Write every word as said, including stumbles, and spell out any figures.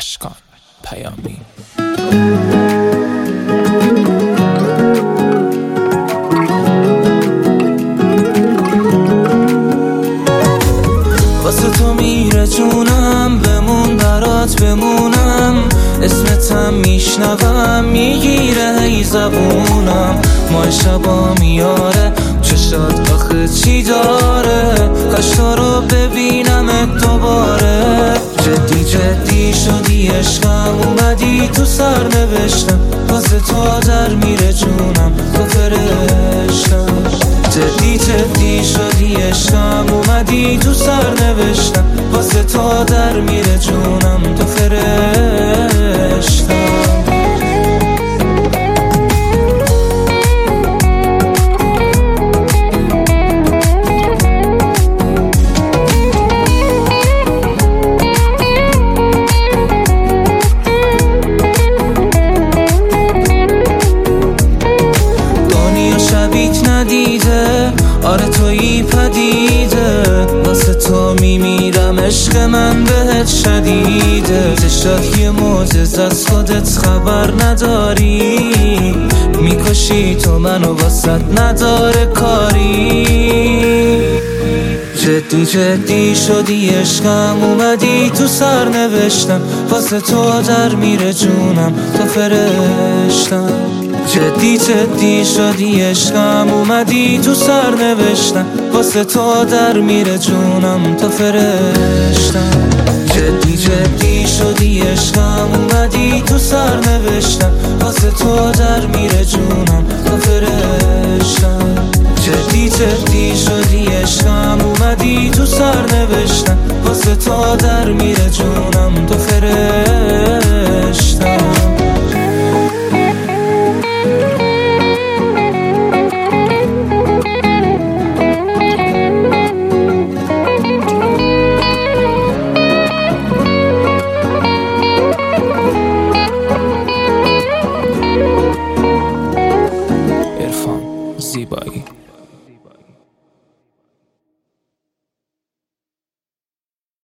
اشکان پیامی. واسه تو میره جونم، بمون برات بمونم، اسمتم میشنوم میگیره هی زبونم. ماه شبا میاره چشات آخه چی داره، کاش تو رو ببینم دوباره. جدی جدی شدی عشقم، اومدی تو سر نوشتم، واسه تو در میره جونم تو فرشتم. جدی جدی شدی عشقم، اومدی تو سر نوشتم، واسه تو در میره جونم تو فرشتم. ندیده آره تویی پدیده، واسه تو میمیرم عشق من بهت شدیده. چشات یه معجزه از خودت خبر نداری، میکشی تو منو واسط نداره کاری. جدی جدی شدی عشقم، اومدی تو سر نوشتم، واسه تو در میره جونم تو فرشتم. جدی جدی شدی عشقم، اومدی تو سر نوشتم، واسه تو در میره جونم تو فرشتم. جدی جدی شدی عشقم، اومدی تو سر نوشتم، واسه تو در میره جونم تو فرشتم. جدی جدی شدی عشقم، اومدی تو سر نوشتم، واسه تو در میره جونم تو فرشتم. عرفان زیبایی.